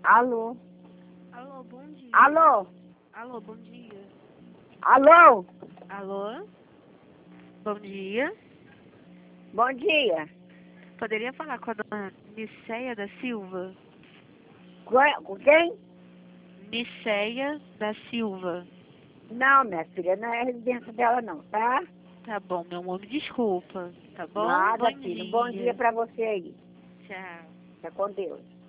Alô? Alô, bom dia. Alô? Alô, bom dia. Alô? Alô? Bom dia. Bom dia. Poderia falar com a dona Niceia da Silva? Com quem? Niceia da Silva. Não, minha filha, não é a residência dela não, tá? Tá bom, meu amor, me desculpa. Tá bom? Nada, Bom filho. dia. Bom dia pra você aí. Tchau. Fica com Deus.